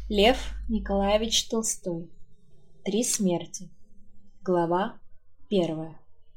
Лев Николаевич Толстой. Три смерти. Глава 1.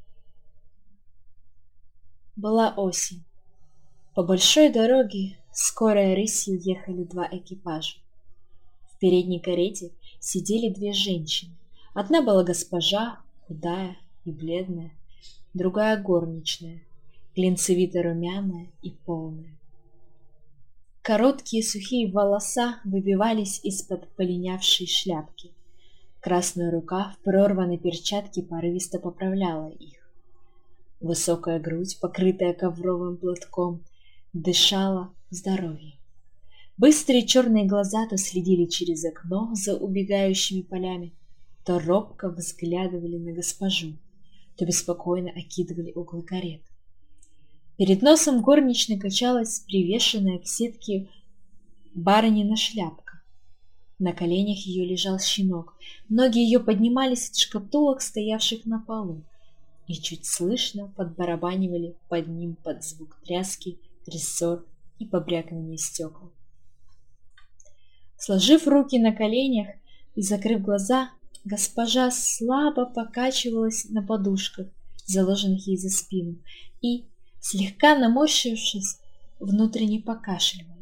Была осень. По большой дороге скорой рысью ехали два экипажа. В передней карете сидели две женщины. Одна была госпожа, худая и бледная, другая горничная, глинцевито-румяная и полная. Короткие сухие волоса выбивались из-под полинявшей шляпки. Красная рука в прорванной перчатке порывисто поправляла их. Высокая грудь, покрытая ковровым платком, дышала здоровьем. Быстрые черные глаза то следили через окно за убегающими полями, то робко взглядывали на госпожу, то беспокойно окидывали углы карет. Перед носом горничной качалась привешенная к сетке барынина шляпка. На коленях ее лежал щенок, ноги ее поднимались от шкатулок, стоявших на полу, и чуть слышно подбарабанивали под ним под звук тряски, рессор и побрякивания стекол. Сложив руки на коленях и закрыв глаза, госпожа слабо покачивалась на подушках, заложенных ей за спину, и, слегка наморщившись, внутренне покашливала.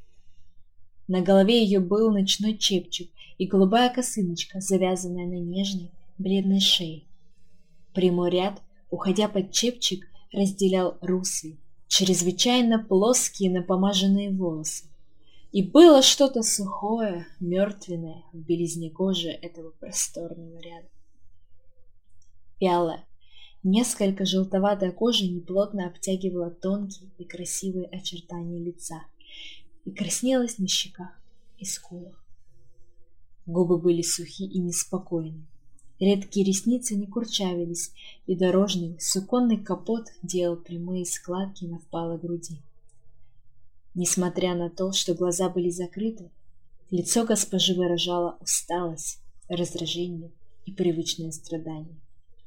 На голове ее был ночной чепчик и голубая косыночка, завязанная на нежной, бледной шее. Прямой ряд, уходя под чепчик, разделял русые, чрезвычайно плоские напомаженные волосы. И было что-то сухое, мертвенное в белизне кожи этого просторного ряда. Вялая, несколько желтоватая кожа неплотно обтягивала тонкие и красивые очертания лица и краснелась на щеках и скулах. Губы были сухи и неспокойны. Редкие ресницы не курчавились, и дорожный суконный капот делал прямые складки на впалой груди. Несмотря на то, что глаза были закрыты, лицо госпожи выражало усталость, раздражение и привычное страдание.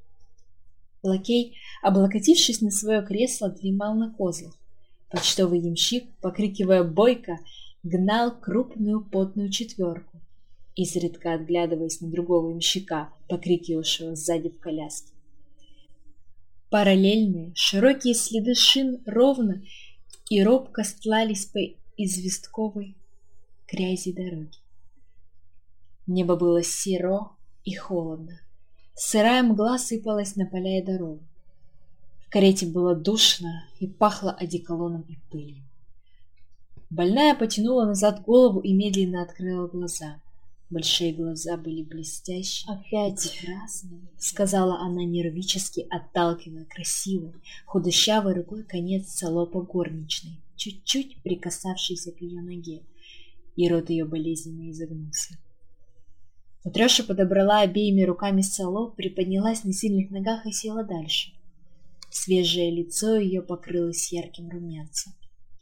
Лакей, облокотившись на свое кресло, дремал на козлах. Почтовый ямщик, покрикивая бойко, гнал крупную потную четверку, изредка отглядываясь на другого ямщика, покрикивавшего сзади в коляске. Параллельные, широкие следы шин ровно и робко стлались по известковой грязи дороги. Небо было серо и холодно. Сырая мгла сыпалась на поля и дорогу. В карете было душно и пахло одеколоном и пылью. Больная потянула назад голову и медленно открыла глаза. Большие глаза были блестящие. «Опять красные», — сказала она нервически, отталкивая красивой, худощавой рукой конец салопа горничной, чуть-чуть прикасавшийся к ее ноге, и рот ее болезненно изогнулся. Матрёша подобрала обеими руками салоп, приподнялась на сильных ногах и села дальше. Свежее лицо ее покрылось ярким румянцем.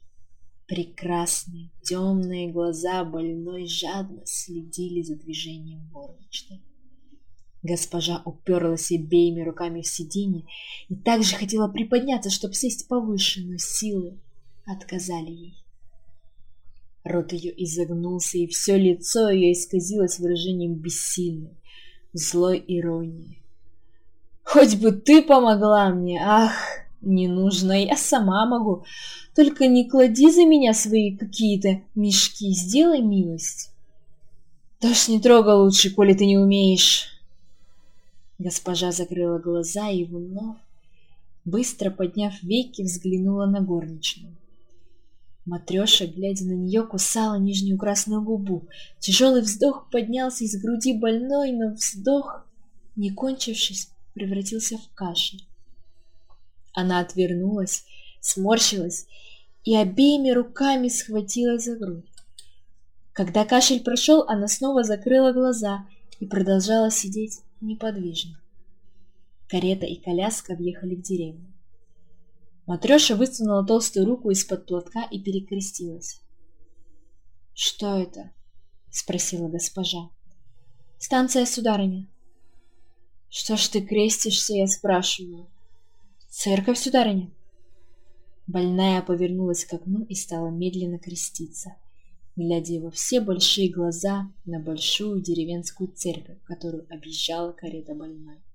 Прекрасные темные глаза больной жадно следили за движением горничной. Госпожа уперлась обеими руками в сиденье и также хотела приподняться, чтобы сесть повыше, но силы отказали ей. Рот ее изогнулся, и все лицо ее исказилось выражением бессильной, злой иронии. «Хоть бы ты помогла мне! Ах, не нужно, я сама могу. Только не клади за меня свои какие-то мешки, сделай милость. Да уж не трогай лучше, коли ты не умеешь». Госпожа закрыла глаза и вновь, быстро подняв веки, взглянула на горничную. Матрёша, глядя на нее, кусала нижнюю красную губу. Тяжелый вздох поднялся из груди больной, но вздох, не кончившись, превратился в кашель. Она отвернулась, сморщилась и обеими руками схватилась за грудь. Когда кашель прошел, она снова закрыла глаза и продолжала сидеть неподвижно. Карета и коляска въехали в деревню. Матрёша высунула толстую руку из-под платка и перекрестилась. «Что это?» — спросила госпожа. «Станция, сударыня». «Что ж ты крестишься, я спрашиваю?» «Церковь, сударыня». Больная повернулась к окну и стала медленно креститься. глядя во все большие глаза на большую деревенскую церковь, которую объезжала карета больной.